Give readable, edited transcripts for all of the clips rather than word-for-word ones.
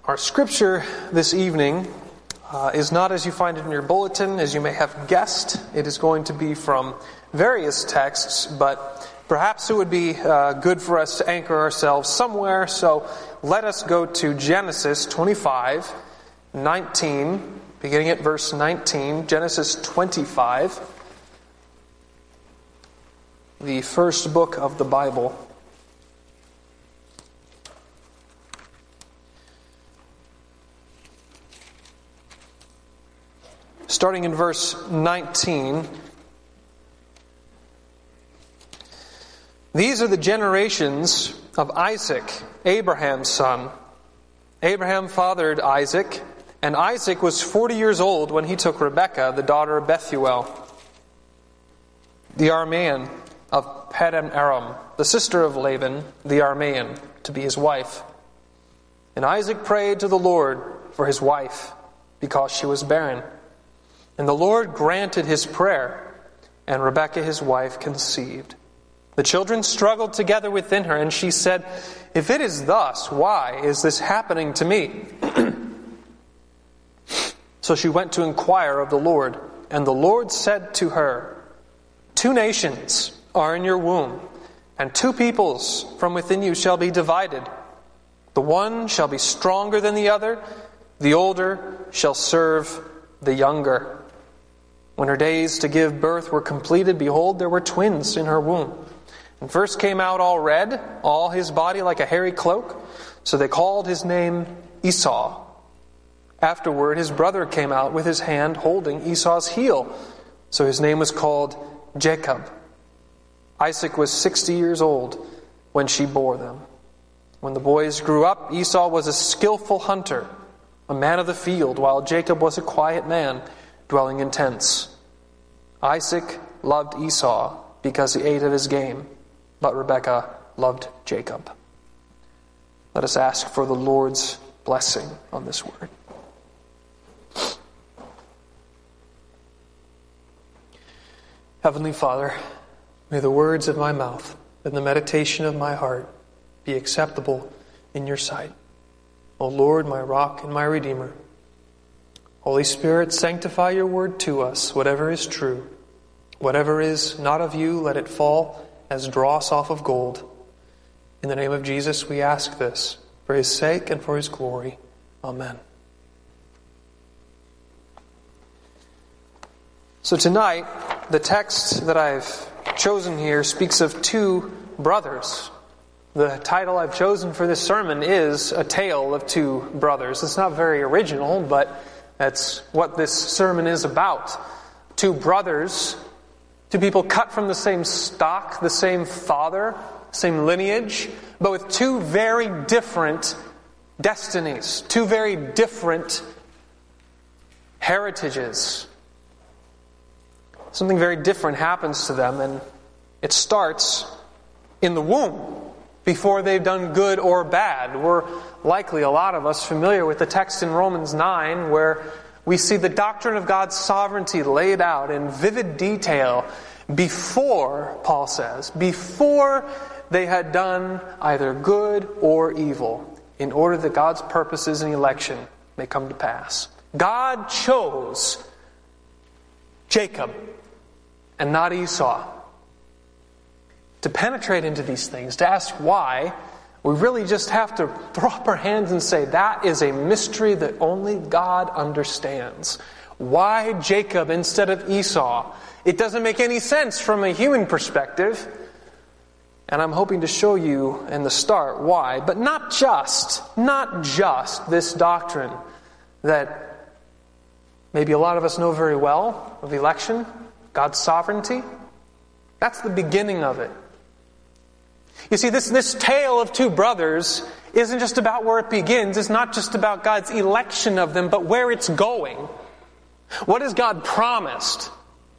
Our scripture this evening is not as you find it in your bulletin, as you may have guessed. It is going to be from various texts, but perhaps it would be good for us to anchor ourselves somewhere. So let us go to Genesis 25:19, beginning at verse 19. Genesis 25, the first book of the Bible. Starting in verse 19, these are the generations of Isaac, Abraham's son. Abraham fathered Isaac, and Isaac was 40 years old when he took Rebekah, the daughter of Bethuel, the Aramean of Paddan Aram, the sister of Laban, the Aramean, to be his wife. And Isaac prayed to the Lord for his wife, because she was barren. And the Lord granted his prayer, and Rebekah his wife conceived. The children struggled together within her, and she said, "If it is thus, why is this happening to me?" So she went to inquire of the Lord, and the Lord said to her, "Two nations are in your womb, and two peoples from within you shall be divided. The one shall be stronger than the other, the older shall serve the younger." When her days to give birth were completed, behold, there were twins in her womb. And first came out all red, all his body like a hairy cloak. So they called his name Esau. Afterward, his brother came out with his hand holding Esau's heel. So his name was called Jacob. Isaac was 60 years old when she bore them. When the boys grew up, Esau was a skillful hunter, a man of the field, while Jacob was a quiet man, dwelling in tents. Isaac loved Esau because he ate of his game, but Rebekah loved Jacob. Let us ask for the Lord's blessing on this word. Heavenly Father, may the words of my mouth and the meditation of my heart be acceptable in your sight. O Lord, my rock and my redeemer. Holy Spirit, sanctify your word to us, whatever is true. Whatever is not of you, let it fall as dross off of gold. In the name of Jesus, we ask this, for his sake and for his glory. Amen. So tonight, the text that I've chosen here speaks of two brothers. The title I've chosen for this sermon is A Tale of Two Brothers. It's not very original, but that's what this sermon is about. Two brothers, two people cut from the same stock, the same father, same lineage, but with two very different destinies, two very different heritages. Something very different happens to them, and it starts in the womb, before they've done good or bad. We're likely, a lot of us, familiar with the text in Romans 9 where we see the doctrine of God's sovereignty laid out in vivid detail before, Paul says, before they had done either good or evil, in order that God's purposes in election may come to pass. God chose Jacob and not Esau. To penetrate into these things, to ask why, we really just have to throw up our hands and say, that is a mystery that only God understands. Why Jacob instead of Esau? It doesn't make any sense from a human perspective. And I'm hoping to show you in the start why. But not just this doctrine that maybe a lot of us know very well of election, God's sovereignty. That's the beginning of it. You see, this tale of two brothers isn't just about where it begins. It's not just about God's election of them, but where it's going. What has God promised?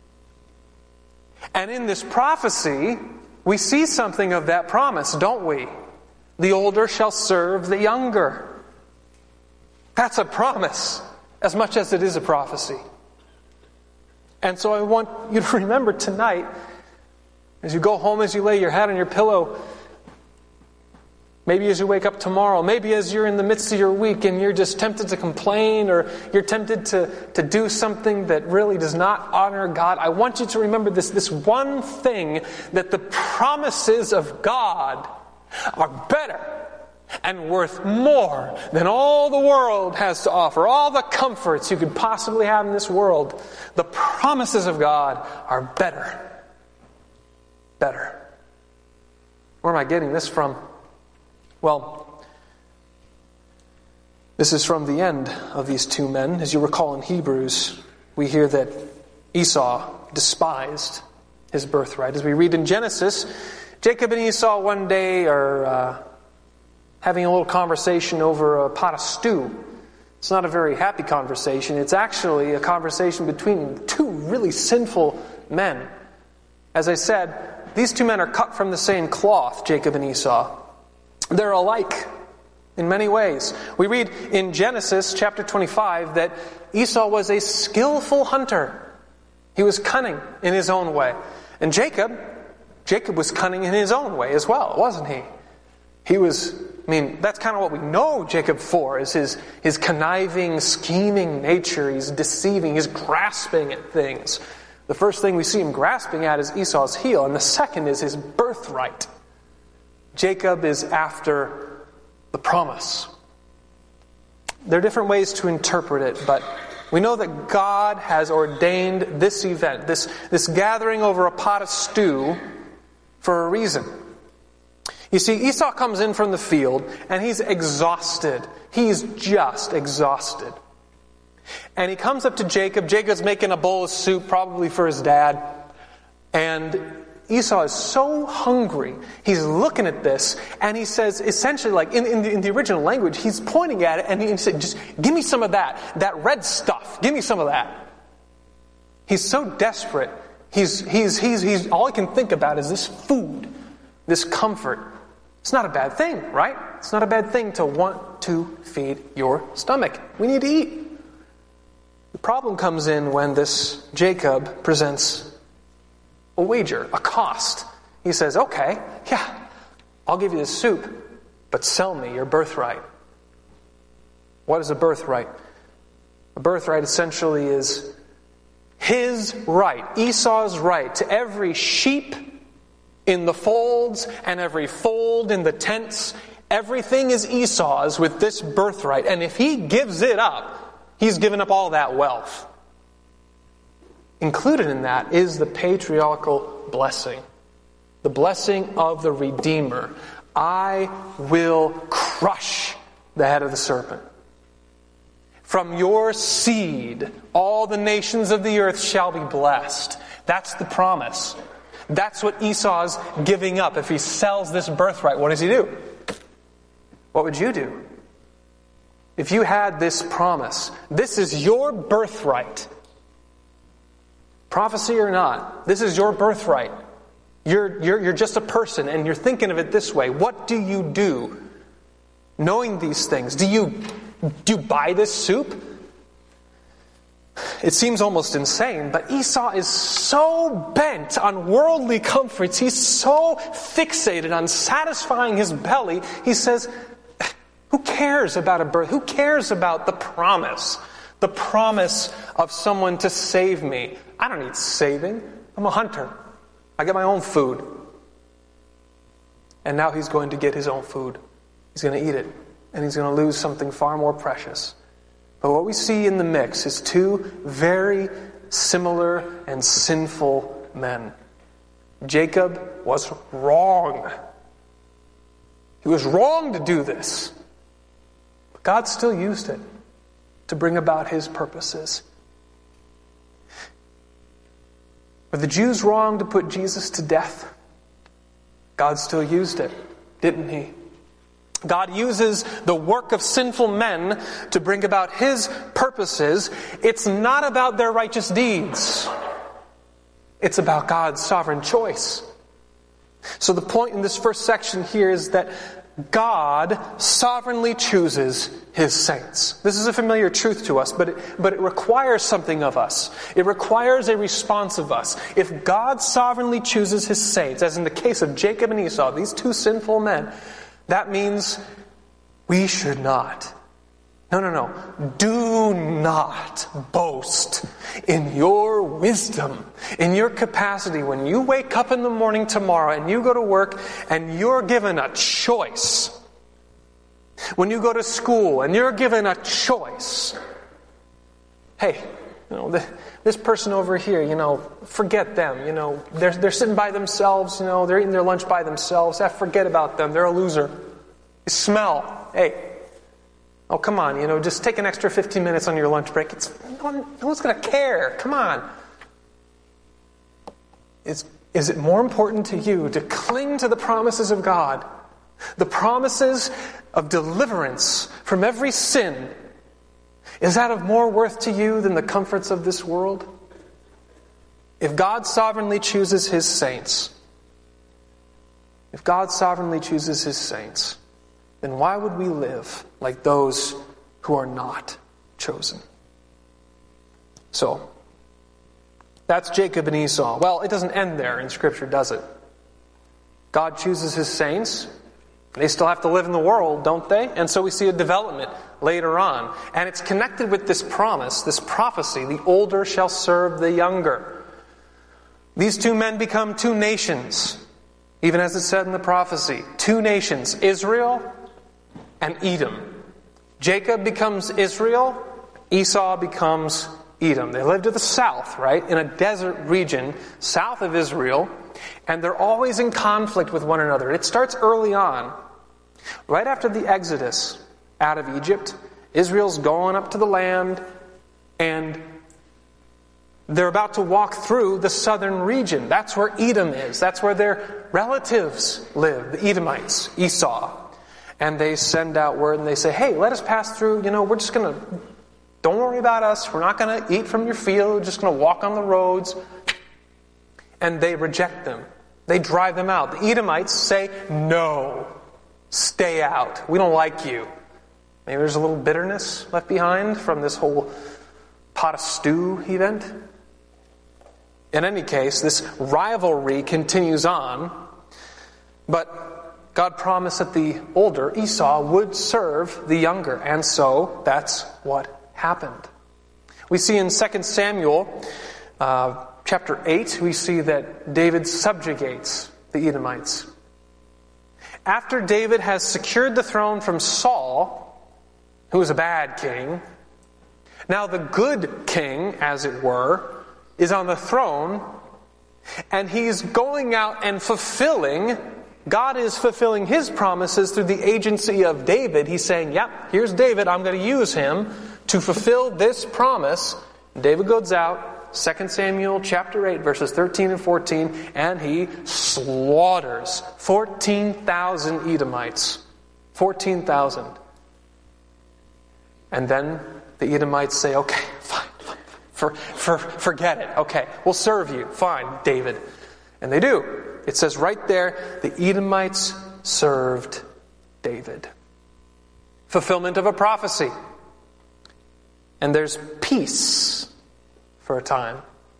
And in this prophecy, we see something of that promise, don't we? The older shall serve the younger. That's a promise, as much as it is a prophecy. And so I want you to remember tonight, as you go home, as you lay your head on your pillow, Maybe as you wake up tomorrow, maybe as you're in the midst of your week and you're just tempted to complain or you're tempted to do something that really does not honor God. I want you to remember this one thing, that the promises of God are better and worth more than all the world has to offer, all the comforts you could possibly have in this world. The promises of God are better. Better. Where am I getting this from? Well, this is from the end of these two men. As you recall in Hebrews, we hear that Esau despised his birthright. As we read in Genesis, Jacob and Esau one day are having a little conversation over a pot of stew. It's not a very happy conversation. It's actually a conversation between two really sinful men. As I said, these two men are cut from the same cloth, Jacob and Esau. They're alike in many ways. We read in Genesis chapter 25 that Esau was a skillful hunter. He was cunning in his own way. And Jacob was cunning in his own way as well, wasn't he? That's kind of what we know Jacob for, is his conniving, scheming nature. He's deceiving, he's grasping at things. The first thing we see him grasping at is Esau's heel, and the second is his birthright. Jacob is after the promise. There are different ways to interpret it, but we know that God has ordained this event, this gathering over a pot of stew, for a reason. You see, Esau comes in from the field, and he's exhausted. He's just exhausted. And he comes up to Jacob. Jacob's making a bowl of soup, probably for his dad. And Esau is so hungry. He's looking at this, and he says, essentially, like in the original language, he's pointing at it, and he said, just give me some of that red stuff. Give me some of that. He's so desperate. He's all he can think about is this food, this comfort. It's not a bad thing, right? It's not a bad thing to want to feed your stomach. We need to eat. The problem comes in when this Jacob presents a wager, a cost. He says, okay, yeah, I'll give you the soup, but sell me your birthright. What is a birthright? A birthright essentially is his right, Esau's right, to every sheep in the folds and every fold in the tents. Everything is Esau's with this birthright. And if he gives it up, he's given up all that wealth. Included in that is the patriarchal blessing. The blessing of the Redeemer. I will crush the head of the serpent. From your seed, all the nations of the earth shall be blessed. That's the promise. That's what Esau's giving up. If he sells this birthright, what does he do? What would you do? If you had this promise, this is your birthright. Prophecy or not, this is your birthright. You're just a person, and you're thinking of it this way. What do you do? Knowing these things, do you buy this soup? It seems almost insane, but Esau is so bent on worldly comforts. He's so fixated on satisfying his belly. He says, who cares about a birth? Who cares about the promise? The promise of someone to save me. I don't need saving. I'm a hunter. I get my own food. And now he's going to get his own food. He's going to eat it. And he's going to lose something far more precious. But what we see in the mix is two very similar and sinful men. Jacob was wrong. He was wrong to do this. But God still used it to bring about his purposes. Were the Jews wrong to put Jesus to death? God still used it, didn't he? God uses the work of sinful men to bring about his purposes. It's not about their righteous deeds. It's about God's sovereign choice. So the point in this first section here is that God sovereignly chooses his saints. This is a familiar truth to us, but it requires something of us. It requires a response of us. If God sovereignly chooses his saints, as in the case of Jacob and Esau, these two sinful men, That means we should not. No. Do not boast in your wisdom, in your capacity. When you wake up in the morning tomorrow and you go to work and you're given a choice. When you go to school and you're given a choice. Hey, this person over here, forget them. They're sitting by themselves, they're eating their lunch by themselves. Forget about them. They're a loser. You smell. Hey. Oh, come on, just take an extra 15 minutes on your lunch break. No one's going to care. Come on. Is it more important to you to cling to the promises of God, the promises of deliverance from every sin? Is that of more worth to you than the comforts of this world? If God sovereignly chooses His saints, then why would we live like those who are not chosen? So, that's Jacob and Esau. Well, it doesn't end there in Scripture, does it? God chooses His saints. They still have to live in the world, don't they? And so we see a development later on. And it's connected with this promise, this prophecy, the older shall serve the younger. These two men become two nations, even as it said in the prophecy. Two nations, Israel and Edom. Jacob becomes Israel, Esau becomes Edom. They live to the south, right? In a desert region south of Israel, and they're always in conflict with one another. It starts early on. Right after the Exodus out of Egypt, Israel's going up to the land, and they're about to walk through the southern region. That's where Edom is. That's where their relatives live, the Edomites, Esau. And they send out word and they say, hey, let us pass through. We're just going to, don't worry about us. We're not going to eat from your field. We're just going to walk on the roads. And they reject them. They drive them out. The Edomites say, no, stay out. We don't like you. Maybe there's a little bitterness left behind from this whole pot of stew event. In any case, this rivalry continues on. But God promised that the older, Esau, would serve the younger. And so that's what happened. We see in 2 Samuel chapter 8, we see that David subjugates the Edomites. After David has secured the throne from Saul, who was a bad king, now the good king, as it were, is on the throne, and he's going out and God is fulfilling His promises through the agency of David. He's saying, yep, here's David. I'm going to use him to fulfill this promise. And David goes out, 2 Samuel chapter 8, verses 13 and 14, and he slaughters 14,000 Edomites. 14,000. And then the Edomites say, okay, fine. Forget it. Okay, we'll serve you. Fine, David. And they do. It says right there, the Edomites served David. Fulfillment of a prophecy. And there's peace for a time.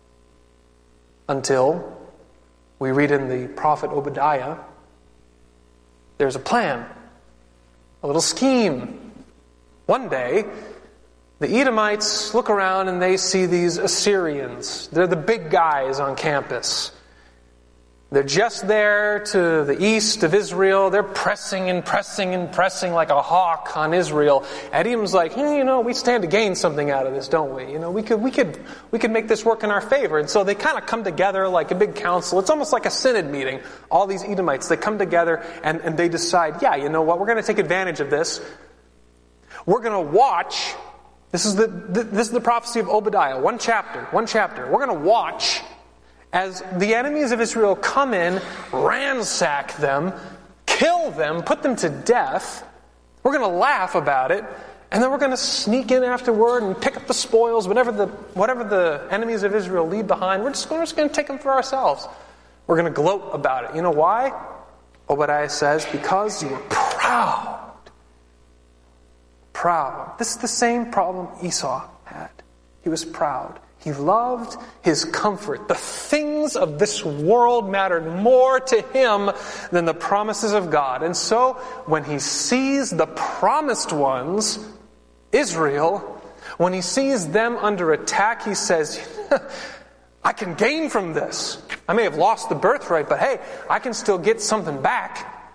Until we read in the prophet Obadiah, there's a plan. A little scheme. One day, the Edomites look around and they see these Assyrians. They're the big guys on campus. They're just there to the east of Israel. They're pressing like a hawk on Israel. Edom's like, hey, we stand to gain something out of this, don't we? We could make this work in our favor. And so they kind of come together like a big council. It's almost like a synod meeting. All these Edomites, they come together and they decide, yeah, you know what? We're going to take advantage of this. We're going to watch. This is the prophecy of Obadiah. One chapter. We're going to watch as the enemies of Israel come in, ransack them, kill them, put them to death. We're going to laugh about it, and then we're going to sneak in afterward and pick up the spoils, whatever the enemies of Israel leave behind. We're just going to take them for ourselves. We're going to gloat about it. You know why? Obadiah says, because you're proud. Proud. This is the same problem Esau had. He was proud. He loved his comfort. The things of this world mattered more to him than the promises of God. And so, when he sees the promised ones, Israel, when he sees them under attack, he says, I can gain from this. I may have lost the birthright, but hey, I can still get something back.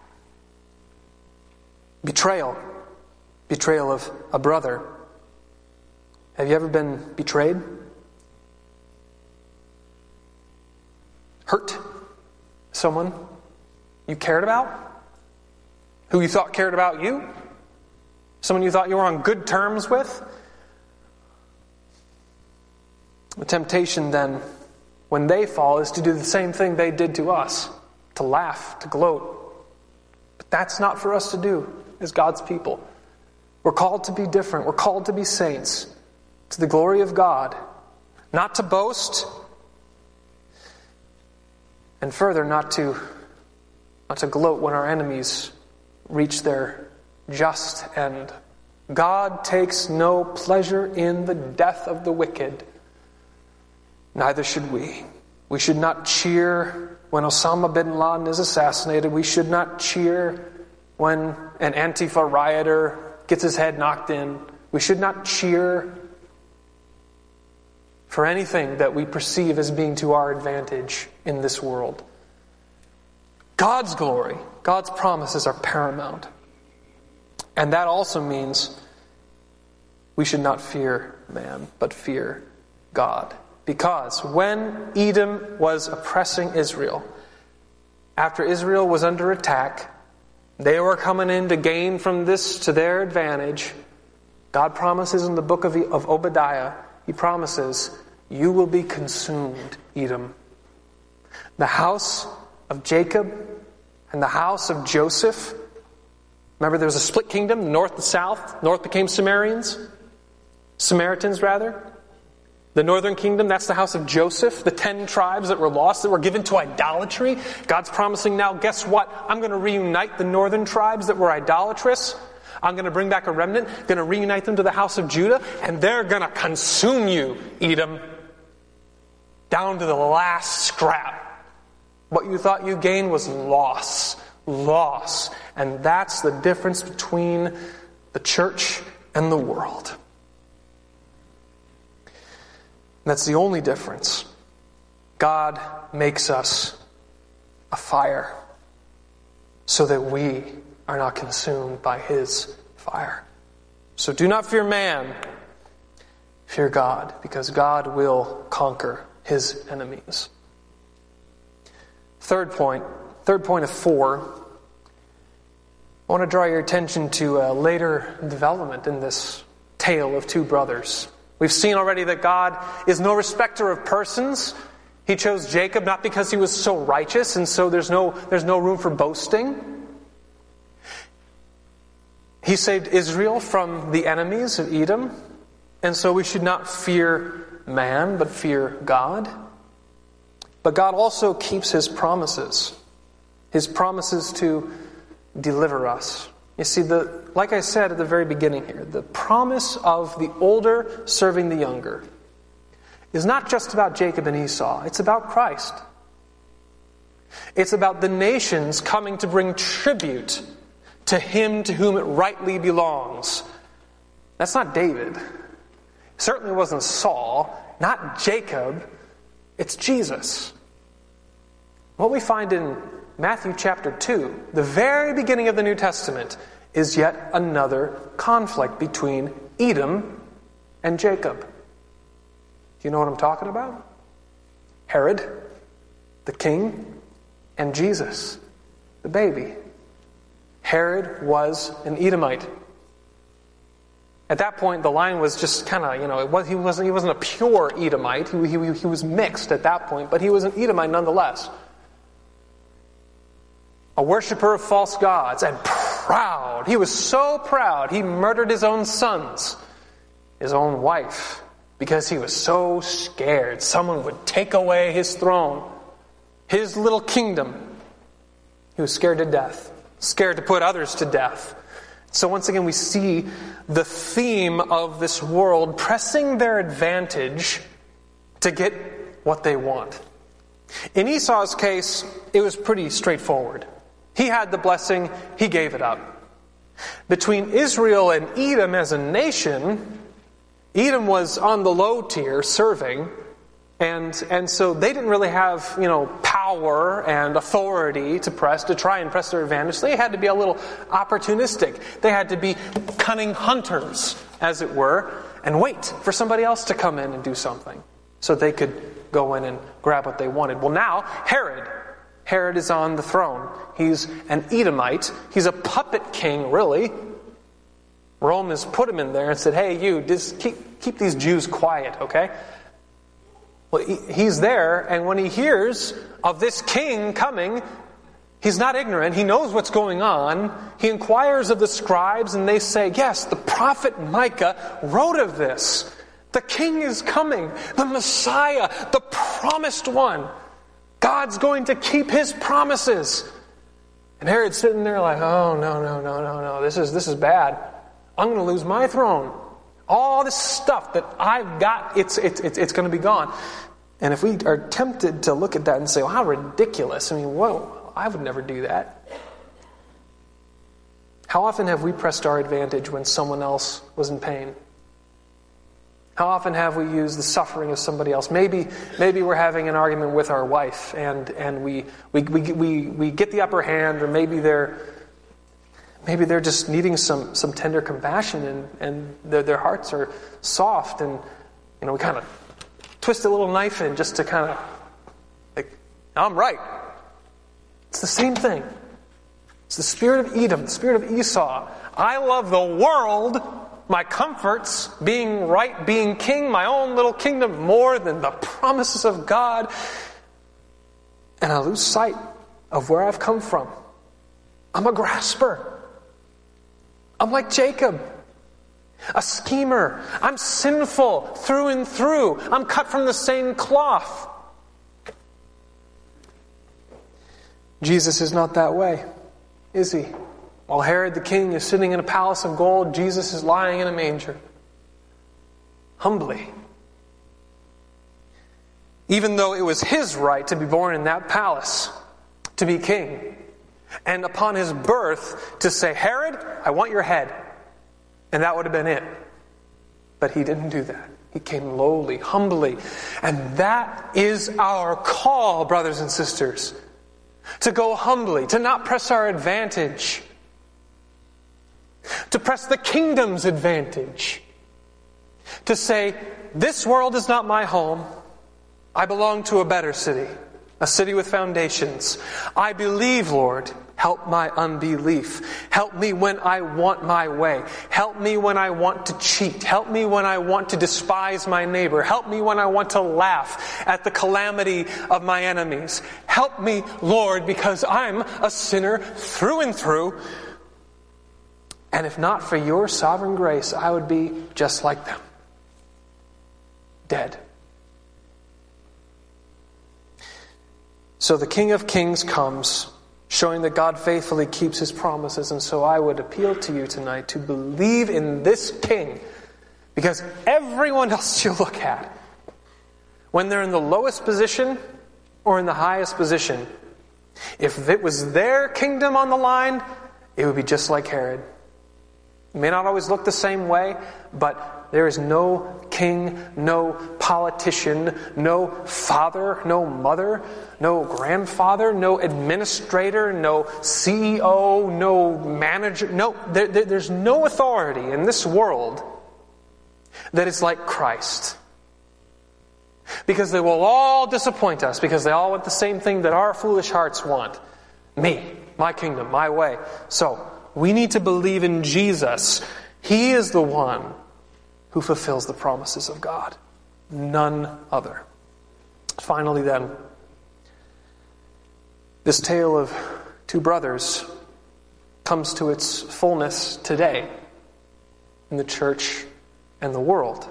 Betrayal. Betrayal of a brother. Have you ever been betrayed? Hurt someone you cared about? Who you thought cared about you? Someone you thought you were on good terms with? The temptation then, when they fall, is to do the same thing they did to us. To laugh, to gloat. But that's not for us to do as God's people. We're called to be different. We're called to be saints. To the glory of God. Not to boast. And further, not to gloat when our enemies reach their just end. God takes no pleasure in the death of the wicked. Neither should we. We should not cheer when Osama bin Laden is assassinated. We should not cheer when an Antifa rioter gets his head knocked in. We should not cheer for anything that we perceive as being to our advantage in this world. God's glory, God's promises are paramount. And that also means we should not fear man, but fear God. Because when Edom was oppressing Israel, after Israel was under attack, they were coming in to gain from this to their advantage. God promises in the book of Obadiah, He promises, you will be consumed, Edom. The house of Jacob and the house of Joseph. Remember there was a split kingdom, north and south. North became Samaritans. The northern kingdom, that's the house of Joseph. The 10 tribes that were lost, that were given to idolatry. God's promising now, guess what? I'm going to reunite the northern tribes that were idolatrous. I'm going to bring back a remnant, going to reunite them to the house of Judah, and they're going to consume you, Edom, down to the last scrap. What you thought you gained was loss. And that's the difference between the church and the world. That's the only difference. God makes us a fire so that we are not consumed by His fire. So do not fear man, fear God, because God will conquer His enemies. Third point of 4, I want to draw your attention to a later development in this tale of two brothers. We've seen already that God is no respecter of persons. He chose Jacob not because he was so righteous, and so there's no room for boasting. He saved Israel from the enemies of Edom, and so we should not fear man, but fear God. But God also keeps His promises to deliver us. You see, like I said at the very beginning here, the promise of the older serving the younger is not just about Jacob and Esau. It's about Christ. It's about the nations coming to bring tribute to Him to whom it rightly belongs. That's not David. It certainly wasn't Saul. Not Jacob. It's Jesus. What we find in Matthew chapter 2, the very beginning of the New Testament, is yet another conflict between Edom and Jacob. Do you know what I'm talking about? Herod, the king, and Jesus, the baby. Herod was an Edomite. At that point, the line was just kind of, he wasn't a pure Edomite. He was mixed at that point, but he was an Edomite nonetheless. A worshiper of false gods, and proud. He was so proud, he murdered his own sons, his own wife, because he was so scared someone would take away his throne, his little kingdom. He was scared to death, scared to put others to death. So once again, we see the theme of this world pressing their advantage to get what they want. In Esau's case, it was pretty straightforward. He had the blessing, he gave it up. Between Israel and Edom as a nation, Edom was on the low tier serving, and so they didn't really have, power and authority to try and press their advantage. They had to be a little opportunistic. They had to be cunning hunters, as it were, and wait for somebody else to come in and do something so they could go in and grab what they wanted. Well, now, Herod is on the throne. He's an Edomite. He's a puppet king, really. Rome has put him in there and said, hey, you, just keep these Jews quiet, okay? Well, he's there, and when he hears of this king coming, he's not ignorant. He knows what's going on. He inquires of the scribes, and they say, yes, the prophet Micah wrote of this. The king is coming. The Messiah, the promised one. God's going to keep his promises. And Herod's sitting there like, oh, no. This is bad. I'm going to lose my throne. All this stuff that I've got, it's going to be gone. And if we are tempted to look at that and say, well, how ridiculous. I mean, whoa, I would never do that. How often have we pressed our advantage when someone else was in pain? How often have we used the suffering of somebody else? Maybe we're having an argument with our wife and we get the upper hand, or maybe they're just needing some tender compassion, and their hearts are soft, and we kind of twist a little knife in just to kind of like, I'm right. It's the same thing. It's the spirit of Edom, the spirit of Esau. I love the world, my comforts, being right, being king, my own little kingdom, more than the promises of God. And I lose sight of where I've come from. I'm a grasper. I'm like Jacob, a schemer. I'm sinful through and through. I'm cut from the same cloth. Jesus is not that way, is he? While Herod the king is sitting in a palace of gold, Jesus is lying in a manger. Humbly. Even though it was his right to be born in that palace, to be king. And upon his birth to say, Herod, I want your head. And that would have been it. But he didn't do that. He came lowly, humbly. And that is our call, brothers and sisters. To go humbly, to not press our advantage. To press the kingdom's advantage. To say, this world is not my home. I belong to a better city. A city with foundations. I believe, Lord. Help my unbelief. Help me when I want my way. Help me when I want to cheat. Help me when I want to despise my neighbor. Help me when I want to laugh at the calamity of my enemies. Help me, Lord, because I'm a sinner through and through. And if not for your sovereign grace, I would be just like them. Dead. So the King of Kings comes, showing that God faithfully keeps his promises. And so I would appeal to you tonight to believe in this King. Because everyone else you look at, when they're in the lowest position or in the highest position, if it was their kingdom on the line, it would be just like Herod. It may not always look the same way, but there is no king, no politician, no father, no mother, no grandfather, no administrator, no CEO, no manager. No, there's no authority in this world that is like Christ. Because they will all disappoint us, because they all want the same thing that our foolish hearts want. Me, my kingdom, my way. So, we need to believe in Jesus. He is the one who fulfills the promises of God. None other. Finally then, this tale of two brothers comes to its fullness today in the church and the world.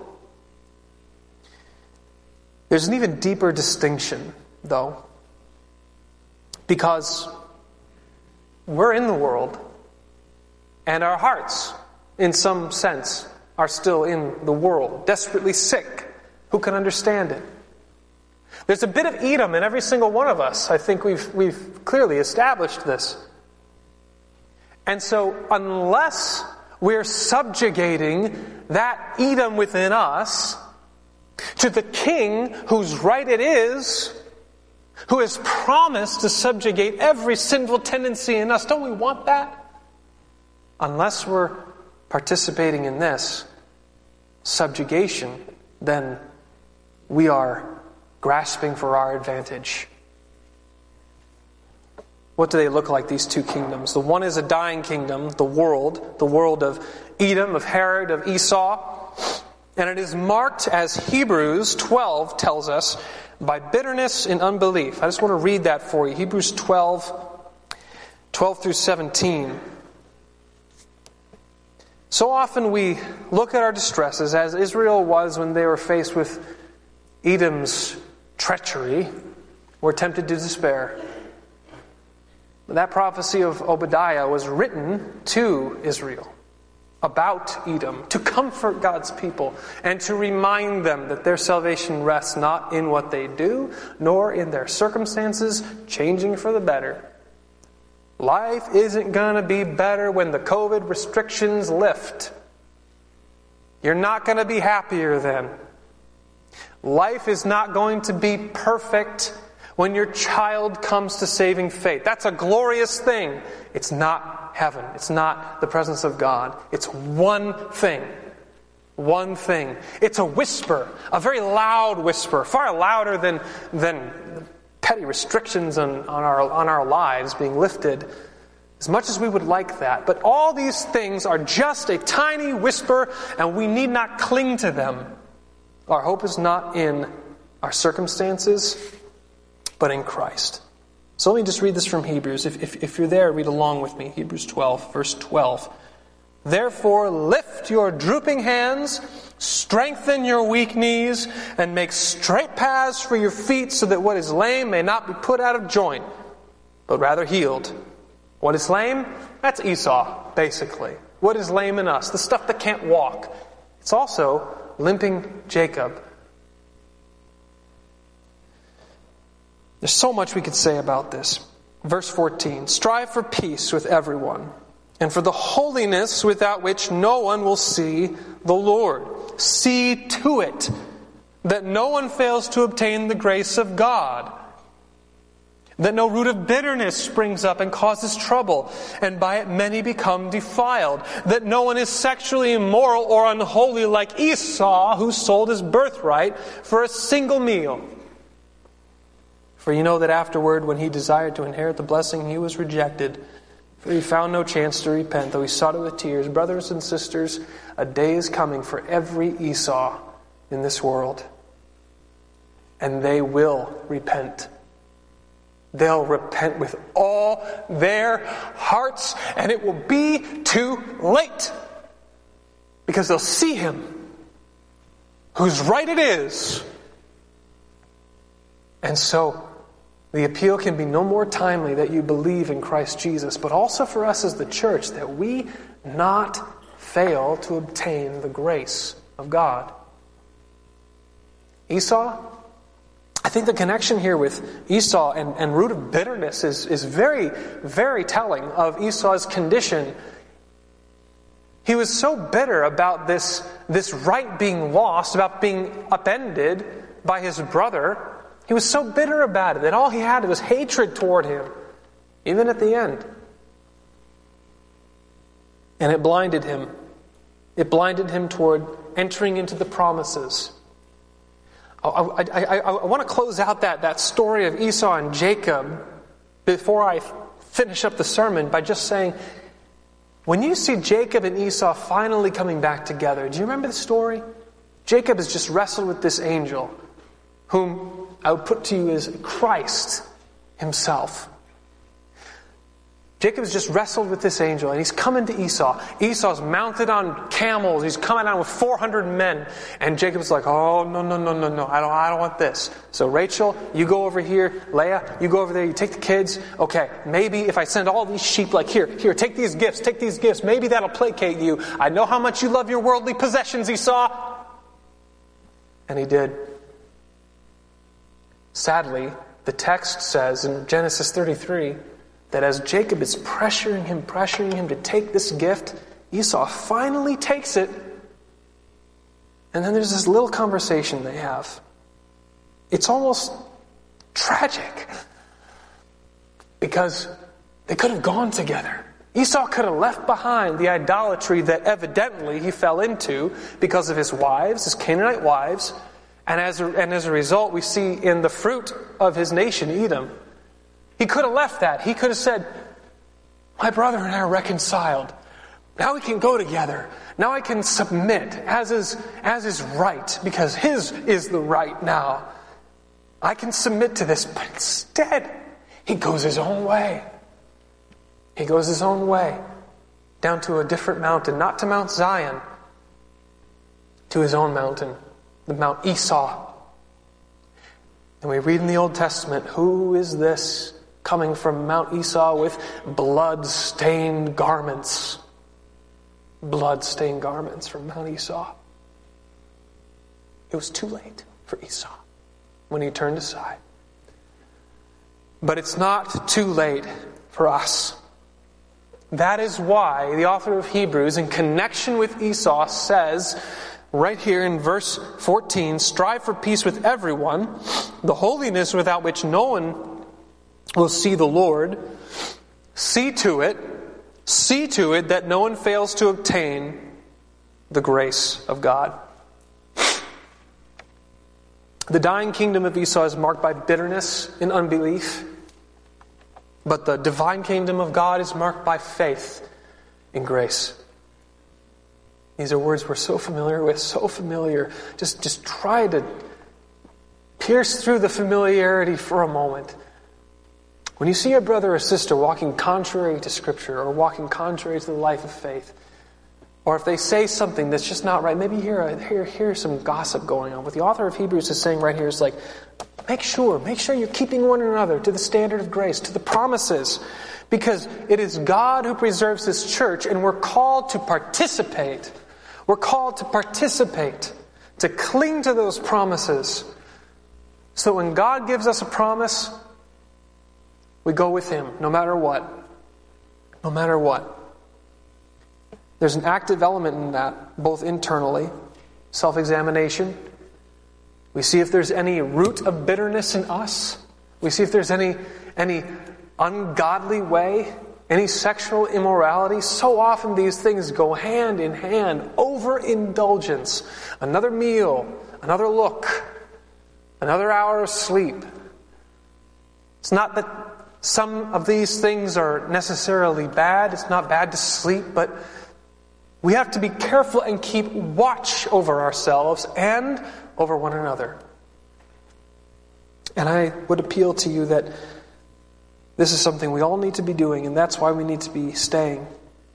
There's an even deeper distinction, though, because we're in the world, and our hearts, in some sense, are still in the world, desperately sick. Who can understand it? There's a bit of Edom in every single one of us. I think we've clearly established this. And so unless we're subjugating that Edom within us to the King whose right it is, who has promised to subjugate every sinful tendency in us, don't we want that? Unless we're participating in this subjugation, then we are grasping for our advantage. What do they look like, these two kingdoms? The one is a dying kingdom, the world of Edom, of Herod, of Esau. And it is marked, as Hebrews 12 tells us, by bitterness and unbelief. I just want to read that for you. Hebrews 12 through 17. So often we look at our distresses, as Israel was when they were faced with Edom's treachery. We're tempted to despair. That prophecy of Obadiah was written to Israel about Edom, to comfort God's people and to remind them that their salvation rests not in what they do, nor in their circumstances changing for the better. Life isn't going to be better when the COVID restrictions lift. You're not going to be happier then. Life is not going to be perfect when your child comes to saving faith. That's a glorious thing. It's not heaven. It's not the presence of God. It's one thing. One thing. It's a whisper, a very loud whisper, far louder than petty restrictions on our lives being lifted, as much as we would like that. But all these things are just a tiny whisper, and we need not cling to them. Our hope is not in our circumstances, but in Christ. So let me just read this from Hebrews. If you're there, read along with me. Hebrews 12, verse 12. Therefore, lift your drooping hands, strengthen your weak knees, and make straight paths for your feet, so that what is lame may not be put out of joint, but rather healed. What is lame? That's Esau, basically. What is lame in us? The stuff that can't walk. It's also limping Jacob. There's so much we could say about this. Verse 14, strive for peace with everyone, and for the holiness without which no one will see the Lord. See to it that no one fails to obtain the grace of God, that no root of bitterness springs up and causes trouble, and by it many become defiled, that no one is sexually immoral or unholy like Esau, who sold his birthright for a single meal. For you know that afterward, when he desired to inherit the blessing, he was rejected. For he found no chance to repent, though he sought it with tears. Brothers and sisters, a day is coming for every Esau in this world. And they will repent. They'll repent with all their hearts, and it will be too late. Because they'll see him, whose right it is. And so, the appeal can be no more timely that you believe in Christ Jesus, but also for us as the church, that we not fail to obtain the grace of God. Esau, I think the connection here with Esau and root of bitterness is very, very telling of Esau's condition. He was so bitter about this right being lost, about being upended by his brother. He was so bitter about it that all he had was hatred toward him, even at the end. And it blinded him. It blinded him toward entering into the promises. I want to close out that story of Esau and Jacob before I finish up the sermon by just saying, when you see Jacob and Esau finally coming back together, do you remember the story? Jacob has just wrestled with this angel, whom I would put to you as Christ himself. Jacob has just wrestled with this angel, and he's coming to Esau. Esau's mounted on camels. He's coming out with 400 men. And Jacob's like, oh, no. I don't want this. So Rachel, you go over here. Leah, you go over there. You take the kids. Okay, maybe if I send all these sheep, like here, take these gifts. Maybe that'll placate you. I know how much you love your worldly possessions, Esau. And he did. Sadly, the text says in Genesis 33 that as Jacob is pressuring him to take this gift, Esau finally takes it. And then there's this little conversation they have. It's almost tragic because they could have gone together. Esau could have left behind the idolatry that evidently he fell into because of his wives, his Canaanite wives, and as a result we see in the fruit of his nation, Edom. He could have left that. He could have said, my brother and I are reconciled. Now we can go together. Now I can submit as is right, because his is the right now. I can submit to this. But instead, he goes his own way. He goes his own way, down to a different mountain, not to Mount Zion, to his own mountain, the Mount Esau. And we read in the Old Testament, who is this coming from Mount Esau with blood-stained garments? Blood-stained garments from Mount Esau. It was too late for Esau when he turned aside. But it's not too late for us. That is why the author of Hebrews, in connection with Esau, says right here in verse 14, strive for peace with everyone, the holiness without which no one will see the Lord. See to it that no one fails to obtain the grace of God. The dying kingdom of Esau is marked by bitterness and unbelief. But the divine kingdom of God is marked by faith and grace. These are words we're so familiar with, so familiar. Just try to pierce through the familiarity for a moment. When you see a brother or sister walking contrary to Scripture or walking contrary to the life of faith, or if they say something that's just not right, maybe hear some gossip going on. What the author of Hebrews is saying right here is like, make sure you're keeping one another to the standard of grace, to the promises. Because it is God who preserves His church, and we're called to participate. We're called to participate, to cling to those promises. So when God gives us a promise, we go with Him, no matter what. No matter what. There's an active element in that, both internally, self-examination. We see if there's any root of bitterness in us. We see if there's any ungodly way, any sexual immorality. So often these things go hand in hand. Overindulgence, another meal, another look, another hour of sleep. It's not that some of these things are necessarily bad. It's not bad to sleep, but we have to be careful and keep watch over ourselves and over one another. And I would appeal to you that this is something we all need to be doing, and that's why we need to be staying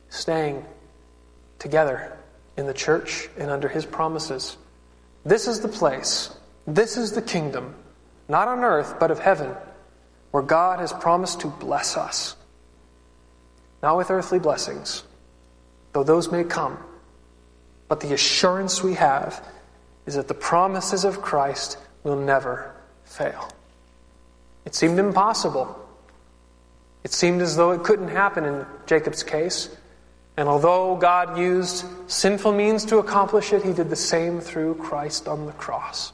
together in the church and under His promises. This is the place, this is the kingdom, not on earth but of heaven, where God has promised to bless us. Not with earthly blessings, though those may come, but the assurance we have is that the promises of Christ will never fail. It seemed impossible. It seemed as though it couldn't happen in Jacob's case. And although God used sinful means to accomplish it, He did the same through Christ on the cross.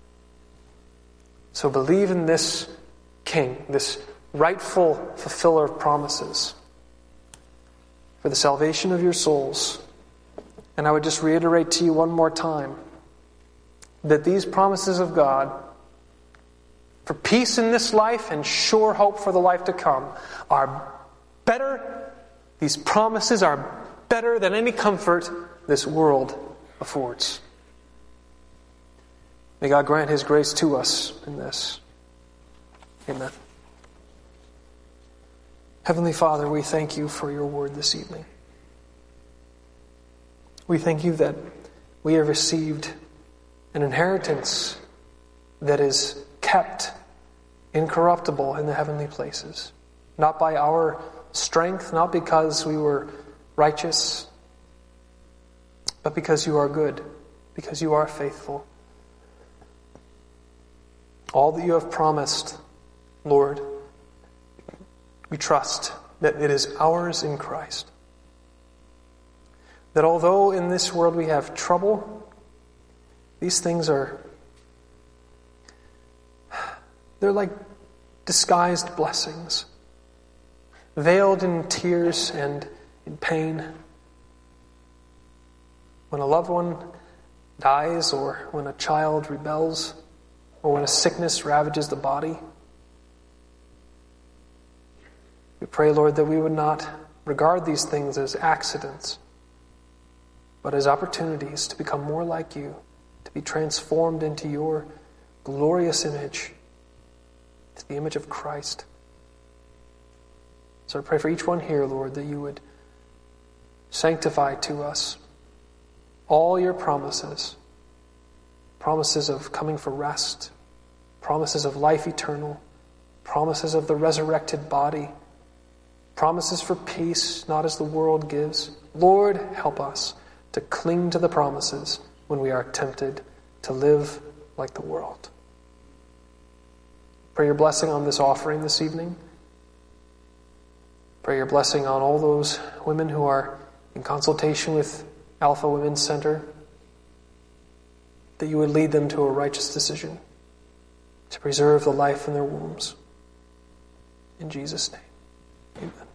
So believe in this King, this rightful fulfiller of promises, for the salvation of your souls. And I would just reiterate to you one more time that these promises of God, for peace in this life and sure hope for the life to come, are better. These promises are better than any comfort this world affords. May God grant His grace to us in this. Amen. Heavenly Father, we thank You for Your word this evening. We thank You that we have received an inheritance that is kept incorruptible in the heavenly places. Not by our strength, not because we were righteous, but because You are good, because You are faithful. All that you have promised, Lord, we trust that it is ours in Christ. That although in this world we have trouble, these things they're like disguised blessings, veiled in tears and in pain. When a loved one dies, or when a child rebels, or when a sickness ravages the body, we pray, Lord, that we would not regard these things as accidents, but as opportunities to become more like you, to be transformed into your glorious image, to the image of Christ. So I pray for each one here, Lord, that you would sanctify to us all your promises, promises of coming for rest, promises of life eternal, promises of the resurrected body, promises for peace, not as the world gives. Lord, help us to cling to the promises when we are tempted to live like the world. Pray your blessing on this offering this evening. Pray your blessing on all those women who are in consultation with Alpha Women's Center, that you would lead them to a righteous decision to preserve the life in their wombs. In Jesus' name, amen.